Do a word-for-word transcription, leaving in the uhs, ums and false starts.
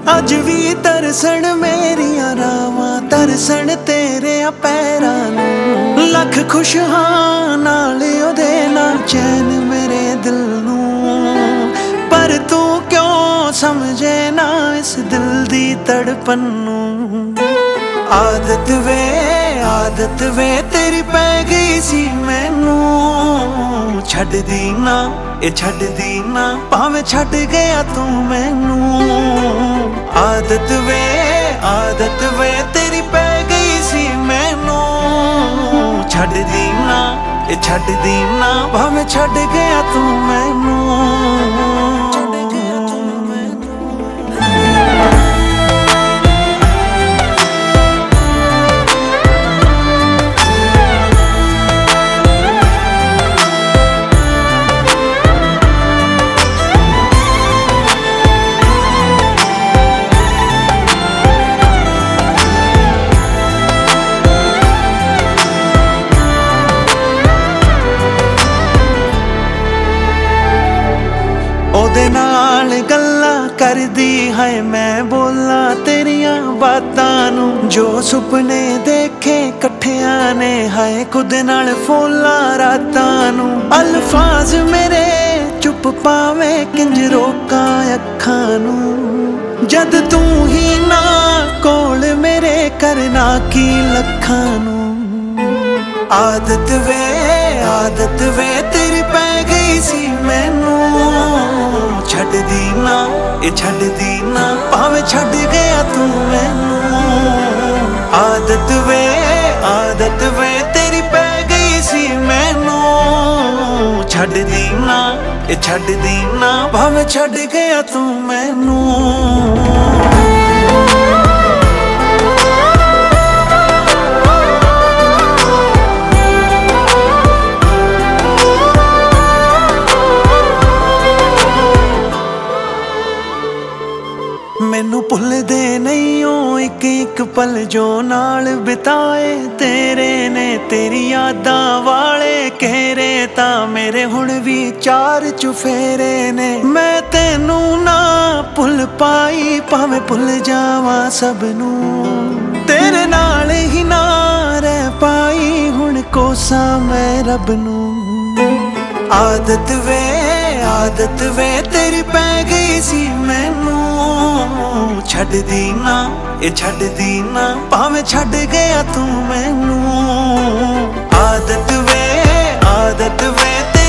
ਅੱਜ ਵੀ ਤਰਸਣ ਮੇਰੀਆਂ ਰਾਵਾਂ, ਤਰਸਣ ਤੇਰੇ ਪੈਰਾਂ ਨੂੰ। ਲੱਖ ਖੁਸ਼ ਹਾਂ ਨਾਲ ਉਹਦੇ ਨਾਲ ਚੈਨ ਮੇਰੇ ਦਿਲ ਨੂੰ, ਪਰ ਤੂੰ ਕਿਉਂ ਸਮਝੇ ਨਾ ਇਸ ਦਿਲ ਦੀ ਤੜਪਣ ਨੂੰ। ਆਦਤ ਵੇ ਆਦਤ ਵੇ ਤੇਰੀ ਪੈ ਗਈ ਸੀ ਮੈਨੂੰ, ਛੱਡਦੀ ਨਾ ਇਹ ਛੱਡਦੀ ਨਾ ਭਾਵੇਂ ਛੱਡ ਗਿਆ ਤੂੰ ਮੈਨੂੰ। ਆਦਤ ਵੇ ਆਦਤ ਵੇ ਤੇਰੀ ਪੈ ਗਈ ਸੀ ਮੈਨੂੰ, ਛੱਡਦੀ ਨਾ ਇਹ ਛੱਡਦੀ ਨਾ ਭਾਵੇਂ ਛੱਡ ਗਿਆ ਤੂੰ ਮੈਨੂੰ। ਉਹਦੇ ਨਾਲ ਗੱਲਾਂ ਕਰਦੀ ਹੈ ਮੈਂ ਬੋਲਾਂ ਤੇਰੀਆਂ ਬਾਤਾਂ ਨੂੰ, ਜੋ ਸੁਪਨੇ ਦੇਖੇ ਇਕੱਠਿਆਂ ਨੇ ਹਾਏ ਖੁਦ ਨਾਲ ਫੋਲਾਂ ਰਾਤਾਂ ਨੂੰ। ਅਲਫਾਜ਼ ਮੇਰੇ ਚੁੱਪ ਪਾਵੇਂ ਕਿੰਜ ਰੋਕਾਂ ਅੱਖਾਂ ਨੂੰ, ਜਦ ਤੂੰ ਹੀ ਨਾ ਕੋਲ ਮੇਰੇ ਕਰਨਾ ਕੀ ਲੱਖਾਂ ਨੂੰ। ਆਦਤ ਵੇ ਆਦਤ ਵੇ ਤੇਰੀ ਪੈ ਗਈ ਸੀ ਮੈਨੂੰ, ਛੱਡਦੀ ਨਾ ਇਹ ਛੱਡਦੀ ਨਾ ਭਾਵੇਂ ਛੱਡ ਗਿਆ ਤੂੰ ਮੈਨੂੰ। ਆਦਤ ਵੇ ਆਦਤ ਵੇ ਤੇਰੀ ਪੈ ਗਈ ਸੀ ਮੈਨੂੰ, ਛੱਡਦੀ ਨਾ ਇਹ ਛੱਡਦੀ ਨਾ ਭਾਵੇਂ ਛੱਡ ਗਿਆ ਤੂੰ ਮੈਨੂੰ। ਮੈਨੂੰ ਭੁੱਲਦੇ ਨਹੀਂ ਉਹ ਇੱਕ ਇੱਕ ਪਲ ਜੋ ਨਾਲ ਬਿਤਾਏ ਤੇਰੇ ਨੇ, ਤੇਰੀ ਯਾਦਾਂ ਵਾਲੇ ਘੇਰੇ ਤਾਂ ਮੇਰੇ ਹੁਣ ਵੀ ਚਾਰ ਚੁਫੇਰੇ ਨੇ। ਮੈਂ ਤੈਨੂੰ ਨਾ ਭੁੱਲ ਪਾਈ ਭਾਵੇਂ ਭੁੱਲ ਜਾਵਾਂ ਸਭ ਨੂੰ, ਤੇਰੇ ਨਾਲ ਹੀ ਨਾ ਰਹਿ ਪਾਈ ਹੁਣ ਕੋਸਾਂ ਮੈਂ ਰੱਬ ਨੂੰ। ਆਦਤ ਵੇ ਆਦਤ ਵੇ ਤੇਰੀ ਪੈ ਗਈ ਸੀ ਮੈਨੂੰ, ਛੱਡਦੀ ਨਾ ਇਹ ਛੱਡਦੀ ਨਾ ਭਾਵੇਂ ਛੱਡ ਗਿਆ ਤੂੰ ਮੈਨੂੰ। ਆਦਤ ਵੇ ਆਦਤ ਵੇ